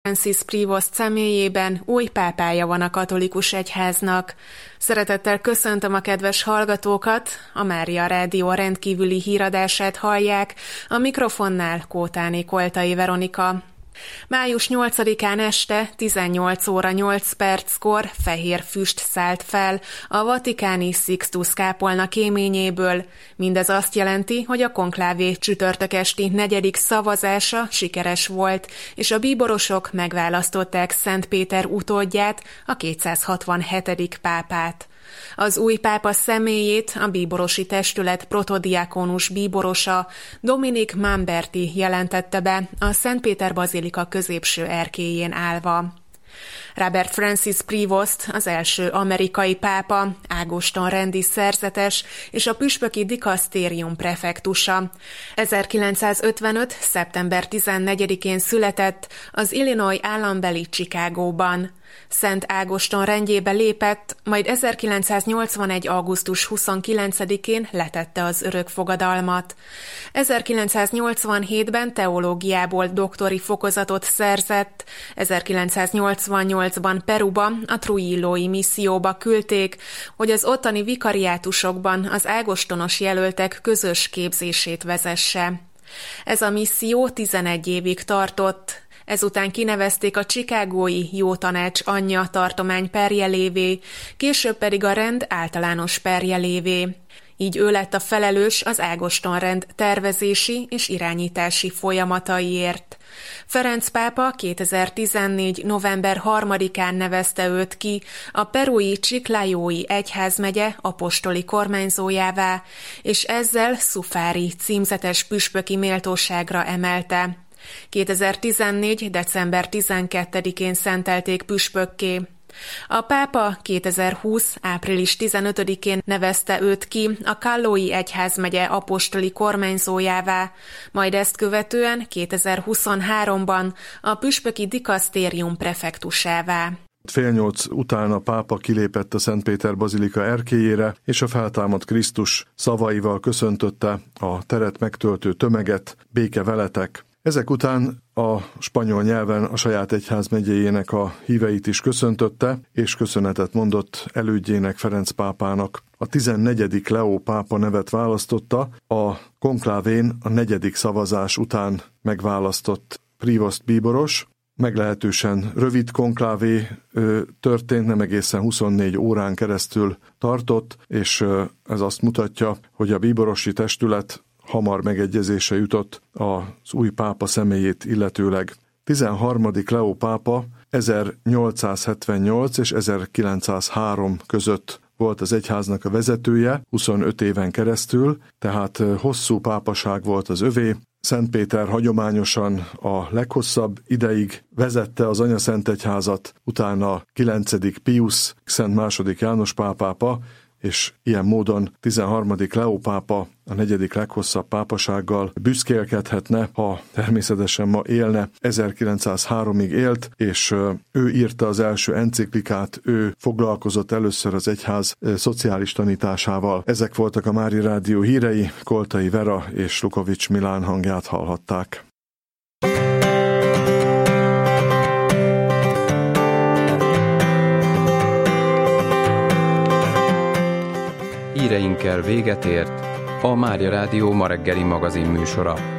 Francis Prevost személyében új pápája van a katolikus egyháznak. Szeretettel köszöntöm a kedves hallgatókat, a Mária Rádió rendkívüli híradását hallják, a mikrofonnál Kótáné Koltai Veronika. Május 8-án este 18 óra 8 perckor fehér füst szállt fel a vatikáni Sixtus kápolna kéményéből. Mindez azt jelenti, hogy a konklávé csütörtök esti 4. szavazása sikeres volt, és a bíborosok megválasztották Szent Péter utódját, a 267. pápát. Az új pápa személyét a bíborosi testület protodiákonus bíborosa Dominik Mamberti jelentette be a Szent Péter bazilika középső erkélyén állva. Robert Francis Prevost, az első amerikai pápa, Ágoston rendi szerzetes és a püspöki dikasztérium prefektusa. 1955. szeptember 14-én született az Illinois állambeli Chicagóban. Szent Ágoston rendjébe lépett, majd 1981. augusztus 29-én letette az örökfogadalmat. 1987-ben teológiából doktori fokozatot szerzett, 1988-ban Peruba, a Trujillói misszióba küldték, hogy az ottani vikariátusokban az ágostonos jelöltek közös képzését vezesse. Ez a misszió 11 évig tartott. Ezután kinevezték a chicagói Jótanács anyja tartomány perjelévé, később pedig a rend általános perjelévé. Így ő lett a felelős az Ágoston rend tervezési és irányítási folyamataiért. Ferenc pápa 2014. november 3-án nevezte őt ki a perui Chiclayói egyházmegye apostoli kormányzójává, és ezzel szufári címzetes püspöki méltóságra emelte. 2014. december 12-én szentelték püspökké. A pápa 2020. április 15-én nevezte őt ki a Callói egyházmegye apostoli kormányzójává, majd ezt követően 2023-ban a püspöki dikasztérium prefektusává. 7:30 után a pápa kilépett a Szent Péter bazilika erkélyére, és a feltámadt Krisztus szavaival köszöntötte a teret megtöltő tömeget: béke veletek. Ezek után a spanyol nyelven a saját egyházmegyéjének a híveit is köszöntötte, és köszönetet mondott elődjének, Ferenc pápának. A 14. Leó pápa nevet választotta a konklávén a 4. szavazás után megválasztott Prevost bíboros. Meglehetősen rövid konklávé történt, nem egészen 24 órán keresztül tartott, és ez azt mutatja, hogy a bíborosi testület hamar megegyezésre jutott az új pápa személyét illetőleg. 13. Leó pápa 1878 és 1903 között volt az egyháznak a vezetője, 25 éven keresztül, tehát hosszú pápaság volt az övé. Szent Péter hagyományosan a leghosszabb ideig vezette az Anyaszentegyházat, utána 9. Pius, Szent II. János pápa, és ilyen módon 13. Leó pápa a 4. leghosszabb pápasággal büszkélkedhetne, ha természetesen ma élne. 1903-ig élt, és ő írta az első enciklikát, ő foglalkozott először az egyház szociális tanításával. Ezek voltak a Mária Rádió hírei, Koltai Vera és Lukovics Milán hangját hallhatták. Híreinkkel véget ért a Mária Rádió ma reggeli magazin műsora.